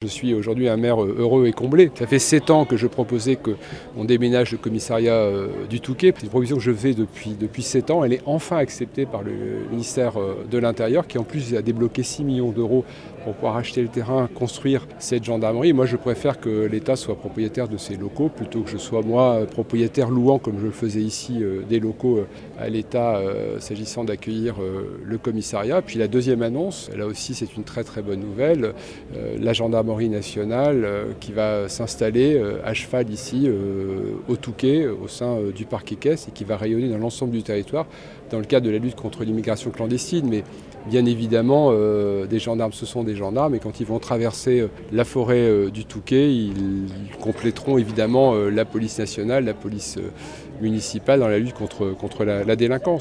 Je suis aujourd'hui un maire heureux et comblé. Ça fait 7 ans que je proposais qu'on déménage le commissariat du Touquet. C'est une proposition que je fais depuis 7 ans. Elle est enfin acceptée par le ministère de l'Intérieur qui en plus a débloqué 6 millions d'euros pour pouvoir acheter le terrain, construire cette gendarmerie. Moi je préfère que l'État soit propriétaire de ces locaux plutôt que je sois moi propriétaire louant comme je le faisais ici des locaux à l'État s'agissant d'accueillir le commissariat. Puis la deuxième annonce, là aussi c'est une très très bonne nouvelle, la gendarmerie nationale qui va s'installer à cheval ici au Touquet, au sein du parc Équestre et qui va rayonner dans l'ensemble du territoire dans le cadre de la lutte contre l'immigration clandestine. Mais bien évidemment, des gendarmes, ce sont des gendarmes et quand ils vont traverser la forêt du Touquet, ils compléteront évidemment la police nationale, la police municipale dans la lutte contre la délinquance.